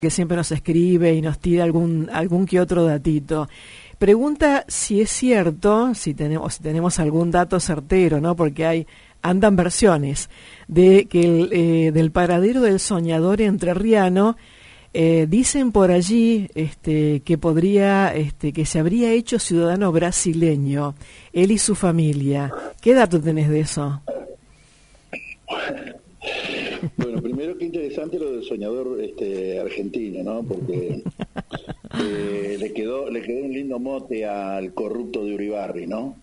que siempre nos escribe y nos tira algún que otro datito. Pregunta si es cierto, si tenemos algún dato certero, ¿no? Porque andan versiones de que del paradero del soñador entrerriano. Dicen por allí que podría, que se habría hecho ciudadano brasileño, él y su familia. ¿Qué dato tenés de eso? Bueno, primero, qué interesante lo del soñador argentino, ¿no? Porque le quedó un lindo mote al corrupto de Uribarri, ¿no?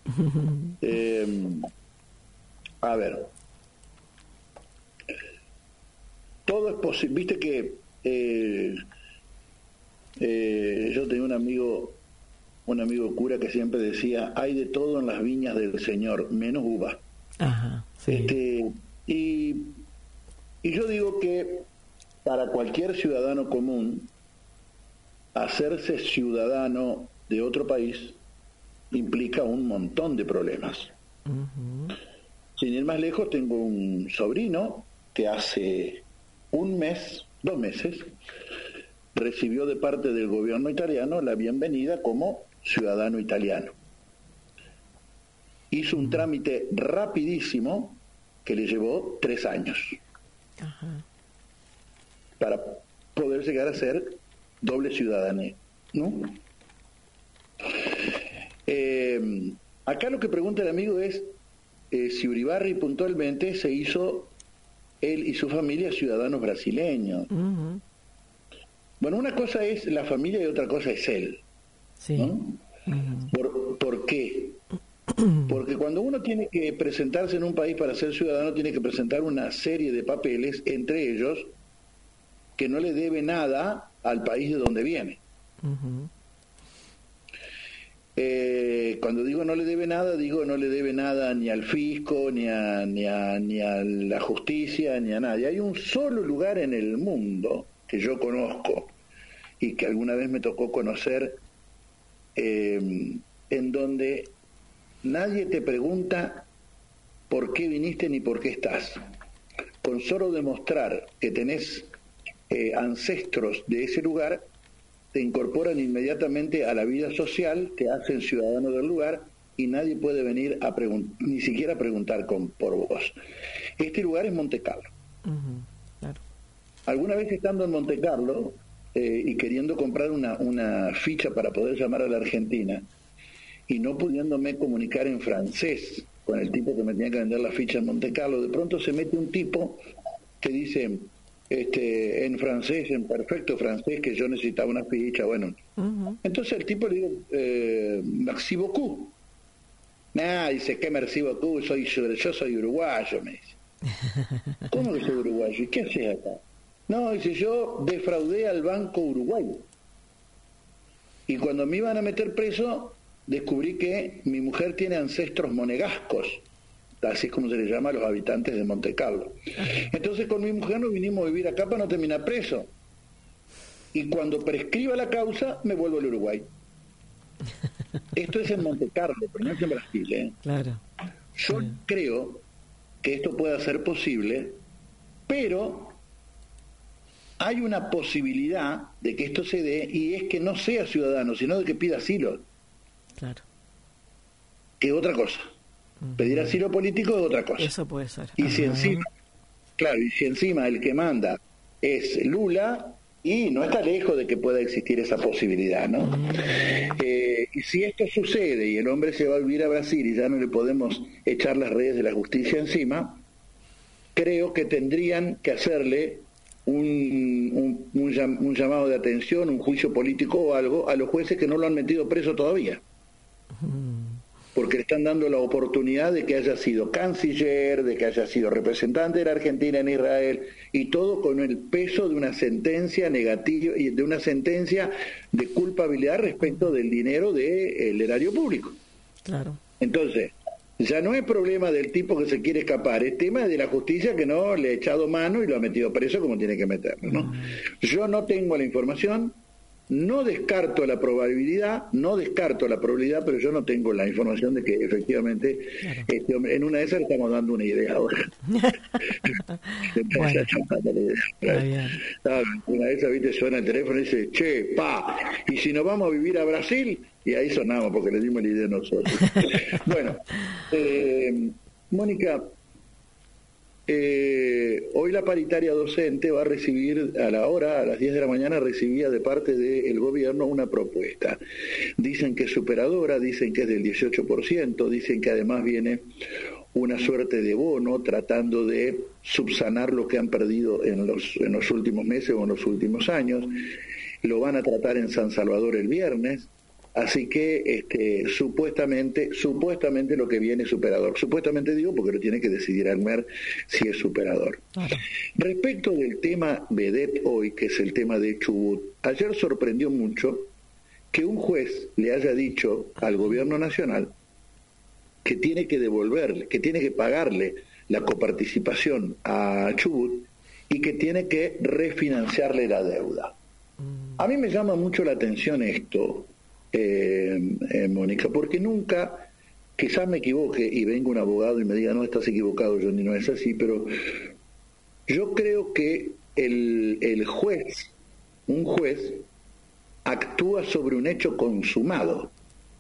A ver, todo es posible. Viste que yo tenía un amigo cura que siempre decía: hay de todo en las viñas del Señor, menos uva. Ajá, sí. Y yo digo que para cualquier ciudadano común, hacerse ciudadano de otro país implica un montón de problemas. Uh-huh. Sin ir más lejos, tengo un sobrino que hace 2 meses, recibió de parte del gobierno italiano la bienvenida como ciudadano italiano. Hizo un trámite rapidísimo que le llevó 3 años. Ajá. Para poder llegar a ser doble ciudadanía, ¿no? Acá lo que pregunta el amigo es si Uribarri puntualmente se hizo él y su familia ciudadanos brasileños. Uh-huh. Bueno, una cosa es la familia y otra cosa es él, sí. ¿no? Uh-huh. ¿Por qué? Porque cuando uno tiene que presentarse en un país para ser ciudadano, tiene que presentar una serie de papeles, entre ellos que no le debe nada al país de donde viene. Uh-huh. Cuando digo no le debe nada, digo no le debe nada ni al fisco, ni a la justicia, ni a nadie. Hay un solo lugar en el mundo que yo conozco y que alguna vez me tocó conocer, en donde nadie te pregunta por qué viniste ni por qué estás. Con solo demostrar que tenés ancestros de ese lugar, te incorporan inmediatamente a la vida social, te hacen ciudadano del lugar y nadie puede venir ni siquiera a preguntar por vos. Este lugar es Monte Carlo. Uh-huh. Claro. Alguna vez estando en Monte Carlo y queriendo comprar una ficha para poder llamar a la Argentina y no pudiéndome comunicar en francés con el tipo que me tenía que vender la ficha en Monte Carlo, de pronto se mete un tipo que dice en francés, en perfecto francés, que yo necesitaba una ficha. Bueno, uh-huh. Entonces el tipo le digo, merci beaucoup. Dice, ¿qué merci beaucoup? Yo soy uruguayo, me dice. ¿Cómo que soy uruguayo? ¿Y qué haces acá? No, dice, yo defraudé al Banco Uruguayo. Y cuando me iban a meter preso, descubrí que mi mujer tiene ancestros monegascos, así es como se le llama a los habitantes de Monte Carlo. Entonces con mi mujer nos vinimos a vivir acá para no terminar preso. Y cuando prescriba la causa, me vuelvo al Uruguay. Esto es en Monte Carlo, pero no es en Brasil, ¿eh? Claro. Yo creo que esto pueda ser posible, pero hay una posibilidad de que esto se dé, y es que no sea ciudadano, sino de que pida asilo. Claro. Que es otra cosa. Pedir asilo político es otra cosa. Eso puede ser. Y si encima el que manda es Lula, y no está lejos de que pueda existir esa posibilidad, ¿no? Y si esto sucede y el hombre se va a vivir a Brasil y ya no le podemos echar las redes de la justicia encima, creo que tendrían que hacerle un llamado de atención, un juicio político o algo a los jueces que no lo han metido preso todavía. Porque le están dando la oportunidad de que haya sido canciller, de que haya sido representante de la Argentina en Israel, y todo con el peso de una sentencia negativa y de una sentencia de culpabilidad respecto del dinero del erario público. Claro. Entonces, ya no es problema del tipo que se quiere escapar, es tema de la justicia que no le ha echado mano y lo ha metido preso como tiene que meterlo, ¿no? Yo no tengo la información, No descarto la probabilidad, pero yo no tengo la información de que efectivamente Claro. este hombre, en una de esas le estamos dando una idea ahora. Bueno, está bien. Una de esas, viste, suena el teléfono y dice, che, y si nos vamos a vivir a Brasil, y ahí sonamos porque le dimos la idea a nosotros. Bueno, Mónica, hoy la paritaria docente va a recibir a las 10 de la mañana, recibía de parte del gobierno una propuesta. Dicen que es superadora, dicen que es del 18%, dicen que además viene una suerte de bono tratando de subsanar lo que han perdido en los últimos meses o en los últimos años. Lo van a tratar en San Salvador el viernes. Así que supuestamente lo que viene es superador. Supuestamente digo porque lo tiene que decidir ANMER si es superador. Respecto del tema vedette hoy, que es el tema de Chubut, ayer sorprendió mucho que un juez le haya dicho al gobierno nacional que tiene que devolverle, que tiene que pagarle la coparticipación a Chubut y que tiene que refinanciarle la deuda. A mí me llama mucho la atención esto, Mónica, porque nunca, quizás me equivoque y venga un abogado y me diga, no, estás equivocado, Johnny, no es así, pero yo creo que un juez, actúa sobre un hecho consumado,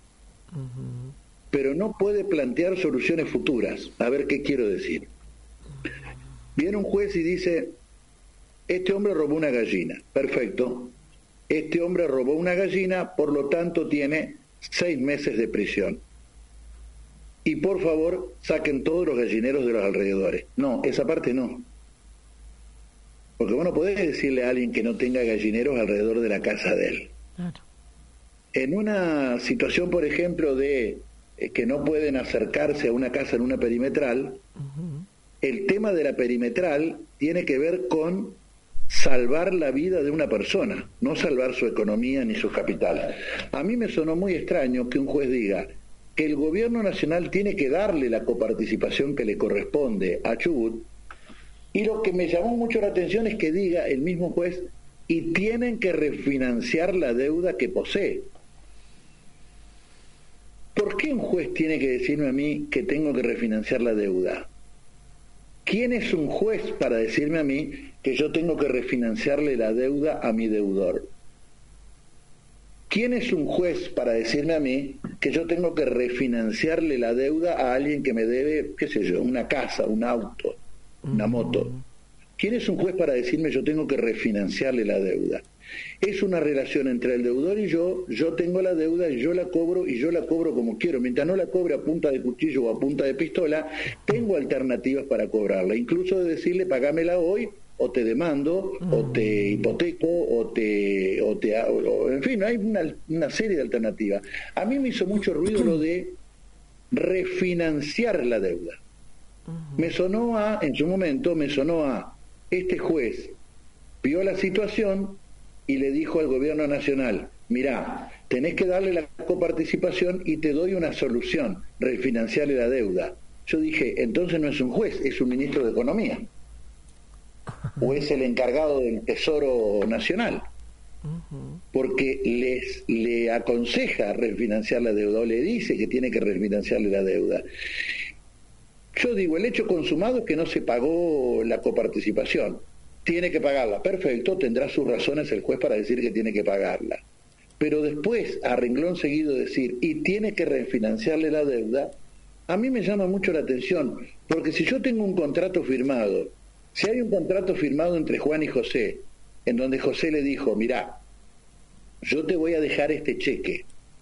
pero no puede plantear soluciones futuras. A ver qué quiero decir. Viene un juez y dice, este hombre robó una gallina, perfecto. Este hombre robó una gallina, por lo tanto tiene 6 meses de prisión. Y por favor, saquen todos los gallineros de los alrededores. No, esa parte no. Porque vos no podés decirle a alguien que no tenga gallineros alrededor de la casa de él. Claro. En una situación, por ejemplo, de que no pueden acercarse a una casa en una perimetral, el tema de la perimetral tiene que ver con salvar la vida de una persona, no salvar su economía ni su capital. A mí me sonó muy extraño que un juez diga que el gobierno nacional tiene que darle la coparticipación que le corresponde a Chubut, y lo que me llamó mucho la atención es que diga el mismo juez, y tienen que refinanciar la deuda que posee. ¿Por qué un juez tiene que decirme a mí que tengo que refinanciar la deuda? ¿Quién es un juez para decirme a mí que yo tengo que refinanciarle la deuda a mi deudor? ¿Quién es un juez para decirme a mí que yo tengo que refinanciarle la deuda a alguien que me debe, qué sé yo, una casa, un auto, una moto? ¿Quién es un juez para decirme yo tengo que refinanciarle la deuda? Es una relación entre el deudor y yo tengo la deuda y yo la cobro como quiero. Mientras no la cobre a punta de cuchillo o a punta de pistola, tengo alternativas para cobrarla, incluso de decirle pagámela hoy o te demando, o te hipoteco, o en fin, hay una serie de alternativas. A mí me hizo mucho ruido lo de refinanciar la deuda. En su momento me sonó a este juez vio la situación y le dijo al gobierno nacional, mirá, tenés que darle la coparticipación y te doy una solución, refinanciarle la deuda. Yo dije, entonces no es un juez, es un ministro de Economía, o es el encargado del Tesoro Nacional, porque le aconseja refinanciar la deuda, o le dice que tiene que refinanciarle la deuda. Yo digo, el hecho consumado es que no se pagó la coparticipación. Tiene que pagarla. Perfecto, tendrá sus razones el juez para decir que tiene que pagarla. Pero después, a renglón seguido decir, y tiene que refinanciarle la deuda, a mí me llama mucho la atención, porque si yo tengo un contrato firmado, si hay un contrato firmado entre Juan y José, en donde José le dijo, mirá, yo te voy a dejar este cheque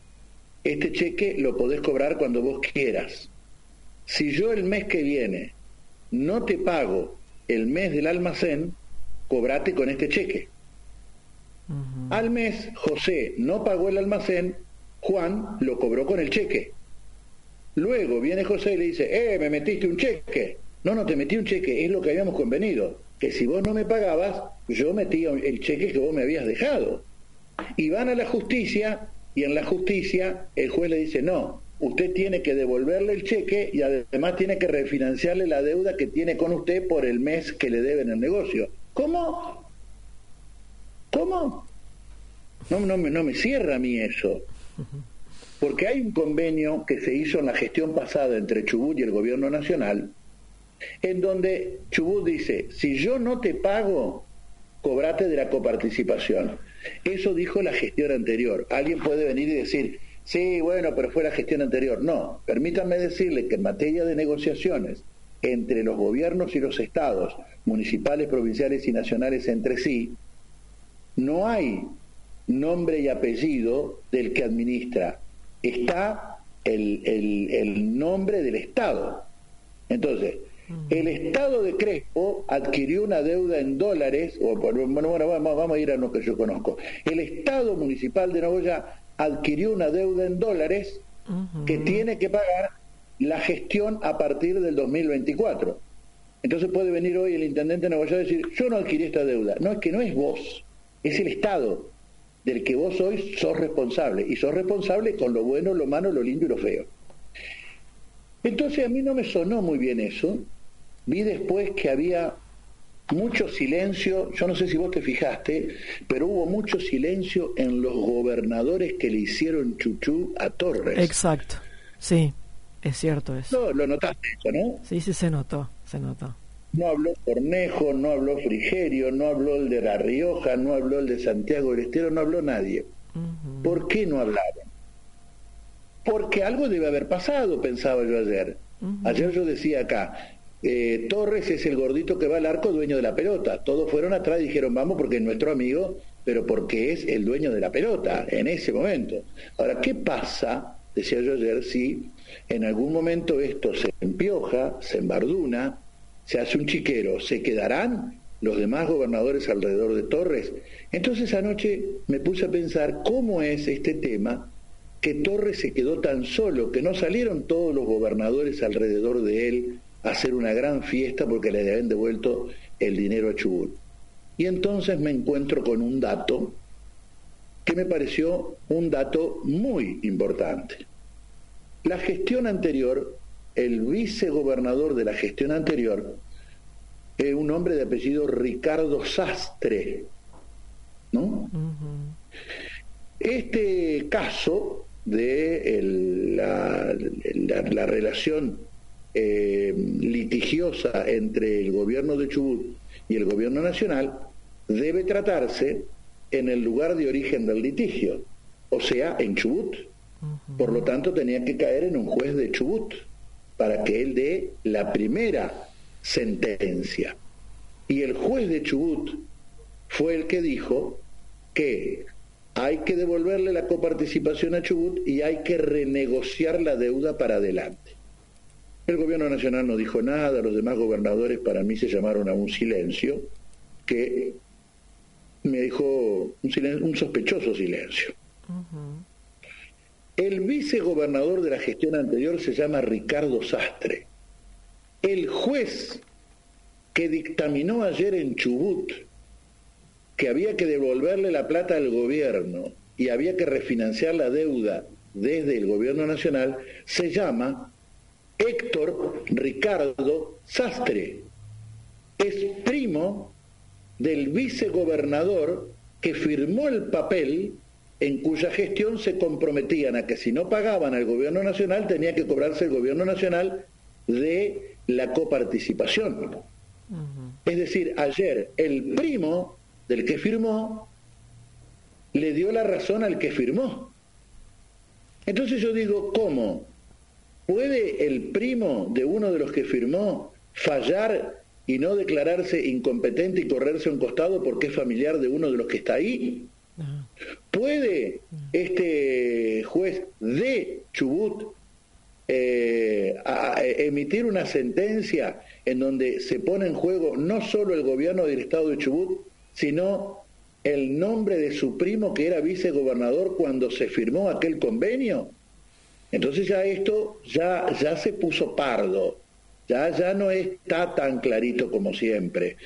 lo podés cobrar cuando vos quieras. Si yo el mes que viene no te pago el mes del almacén, cobrate con este cheque. Al mes, José no pagó el almacén, Juan lo cobró con el cheque. Luego viene José y le dice, me metiste un cheque. No te metí un cheque, es lo que habíamos convenido, que si vos no me pagabas, yo metía el cheque que vos me habías dejado. Y van a la justicia, y en la justicia el juez le dice, no, usted tiene que devolverle el cheque y además tiene que refinanciarle la deuda que tiene con usted por el mes que le deben el negocio. ¿Cómo? no me cierra a mí eso. Porque hay un convenio que se hizo en la gestión pasada entre Chubut y el gobierno nacional, en donde Chubut dice, si yo no te pago, cobrate de la coparticipación. Eso dijo la gestión anterior. Alguien puede venir y decir, sí, bueno, pero fue la gestión anterior. No, permítanme decirle que en materia de negociaciones entre los gobiernos y los estados, municipales, provinciales y nacionales entre sí, no hay nombre y apellido del que administra. Está el nombre del Estado. Entonces, el Estado de Crespo adquirió una deuda en dólares, vamos a ir a lo que yo conozco. El Estado municipal de Nogoyá adquirió una deuda en dólares que tiene que pagar la gestión a partir del 2024. Entonces puede venir hoy el intendente de Nogoyá y decir, yo no adquirí esta deuda. No, es que no es vos, es el Estado, del que vos hoy sos responsable, y sos responsable con lo bueno, lo malo, lo lindo y lo feo. Entonces a mí no me sonó muy bien eso. Vi después que había mucho silencio, yo no sé si vos te fijaste, pero hubo mucho silencio en los gobernadores que le hicieron chuchú a Torres. Exacto, sí, es cierto eso. No, lo notaste eso, ¿no? Sí, se notó, se notó. No habló Cornejo, no habló Frigerio, no habló el de La Rioja, no habló el de Santiago del Estero, no habló nadie. ¿Por qué no hablaron? Porque algo debe haber pasado, pensaba yo ayer. Ayer yo decía acá, Torres es el gordito que va al arco, dueño de la pelota. Todos fueron atrás y dijeron, vamos porque es nuestro amigo, pero porque es el dueño de la pelota en ese momento. Ahora, ¿qué pasa, decía yo ayer, si en algún momento esto se empioja, se embarduna, se hace un chiquero, ¿se quedarán los demás gobernadores alrededor de Torres? Entonces anoche me puse a pensar cómo es este tema, que Torres se quedó tan solo, que no salieron todos los gobernadores alrededor de él a hacer una gran fiesta porque le habían devuelto el dinero a Chubut. Y entonces me encuentro con un dato que me pareció un dato muy importante. La gestión anterior, el vicegobernador de la gestión anterior, es un hombre de apellido Ricardo Sastre, ¿no? Este caso de la relación litigiosa entre el gobierno de Chubut y el gobierno nacional debe tratarse en el lugar de origen del litigio, o sea, en Chubut. Por lo tanto, tenía que caer en un juez de Chubut para que él dé la primera sentencia. Y el juez de Chubut fue el que dijo que hay que devolverle la coparticipación a Chubut y hay que renegociar la deuda para adelante. El gobierno nacional no dijo nada, los demás gobernadores para mí se llamaron a un silencio que me dijo un sospechoso silencio. El vicegobernador de la gestión anterior se llama Ricardo Sastre. El juez que dictaminó ayer en Chubut que había que devolverle la plata al gobierno y había que refinanciar la deuda desde el gobierno nacional, se llama Héctor Ricardo Sastre. Es primo del vicegobernador que firmó el papel en cuya gestión se comprometían a que si no pagaban al gobierno nacional tenía que cobrarse el gobierno nacional de la coparticipación. Es decir, ayer el primo del que firmó le dio la razón al que firmó. Entonces yo digo, ¿cómo? ¿Puede el primo de uno de los que firmó fallar y no declararse incompetente y correrse a un costado porque es familiar de uno de los que está ahí? ¿Puede este juez de Chubut emitir una sentencia en donde se pone en juego no solo el gobierno del estado de Chubut, sino el nombre de su primo que era vicegobernador cuando se firmó aquel convenio? Entonces ya esto ya se puso pardo, ya no está tan clarito como siempre,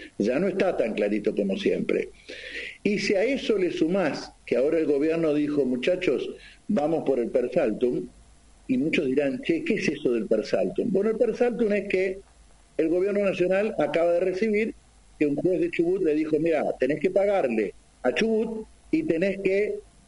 Y si a eso le sumás que ahora el gobierno dijo, muchachos, vamos por el per saltum, y muchos dirán, che, ¿qué es eso del per saltum? Bueno, el per saltum es que el gobierno nacional acaba de recibir que un juez de Chubut le dijo, mira, tenés que pagarle a Chubut y tenés que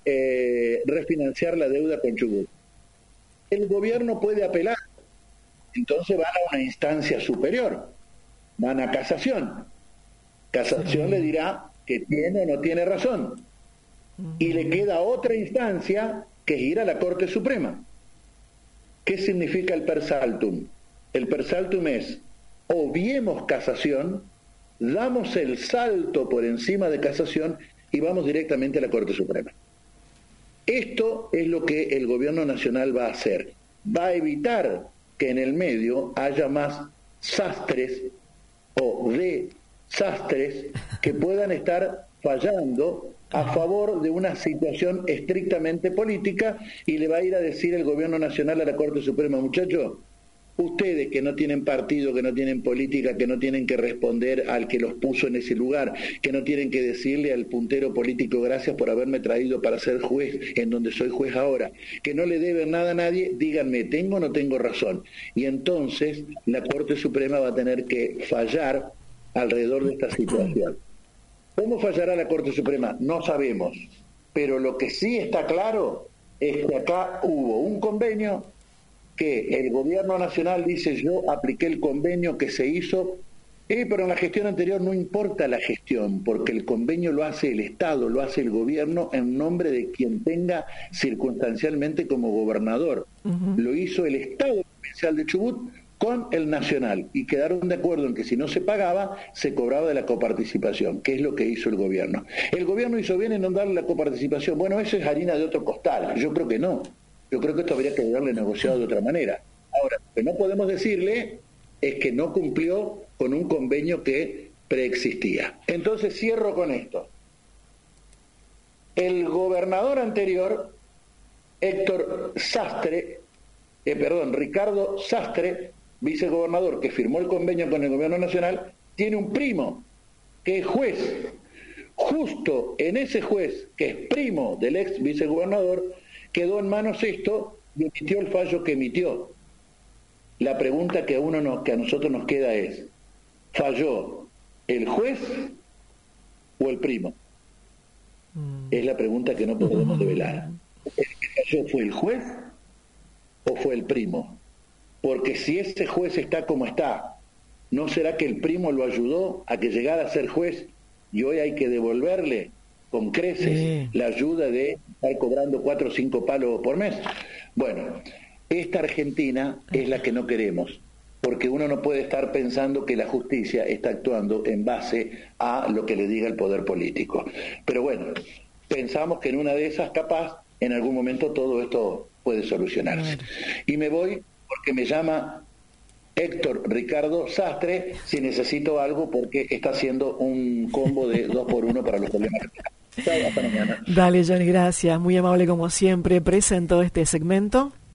refinanciar la deuda con Chubut. El gobierno puede apelar, entonces van a una instancia superior, van a casación. Casación le dirá que tiene o no tiene razón. Y le queda otra instancia que es ir a la Corte Suprema. ¿Qué significa el per saltum? El per saltum es: obviemos casación, damos el salto por encima de casación y vamos directamente a la Corte Suprema. Esto es lo que el gobierno nacional va a hacer. Va a evitar que en el medio haya más sastres o desastres que puedan estar fallando a favor de una situación estrictamente política, y le va a ir a decir el gobierno nacional a la Corte Suprema: muchachos, ustedes que no tienen partido, que no tienen política, que no tienen que responder al que los puso en ese lugar, que no tienen que decirle al puntero político gracias por haberme traído para ser juez en donde soy juez ahora, que no le deben nada a nadie, díganme, ¿tengo o no tengo razón? Y entonces la Corte Suprema va a tener que fallar alrededor de esta situación. ¿Cómo fallará la Corte Suprema? No sabemos, pero lo que sí está claro es que acá hubo un convenio que el gobierno nacional dice: yo apliqué el convenio que se hizo, pero en la gestión anterior. No importa la gestión, porque el convenio lo hace el Estado, lo hace el gobierno en nombre de quien tenga circunstancialmente como gobernador. Lo hizo el Estado Provincial de Chubut con el nacional, y quedaron de acuerdo en que si no se pagaba, se cobraba de la coparticipación, que es lo que hizo el gobierno. ¿El gobierno hizo bien en no darle la coparticipación? Bueno, eso es harina de otro costal. Yo creo que no. Yo creo que esto habría que haberle negociado de otra manera. Ahora, lo que no podemos decirle es que no cumplió con un convenio que preexistía. Entonces cierro con esto. El gobernador anterior, Ricardo Sastre, vicegobernador, que firmó el convenio con el gobierno nacional, tiene un primo que es juez. Justo en ese juez, que es primo del ex vicegobernador, quedó en manos esto y emitió el fallo que emitió. La pregunta que a nosotros nos queda es: ¿falló el juez o el primo? Es la pregunta que no podemos develar. ¿El que falló fue el juez o fue el primo? Porque si ese juez está como está, ¿no será que el primo lo ayudó a que llegara a ser juez y hoy hay que devolverle con creces la ayuda de estar cobrando 4 o 5 palos por mes? Bueno, esta Argentina es la que no queremos, porque uno no puede estar pensando que la justicia está actuando en base a lo que le diga el poder político. Pero bueno, pensamos que en una de esas, capaz, en algún momento todo esto puede solucionarse. Y me voy porque me llama Héctor Ricardo Sastre si necesito algo, porque está haciendo un combo de 2x1 para los problemas. Chao, hasta mañana. Dale, Johnny, gracias. Muy amable como siempre. Presentó este segmento.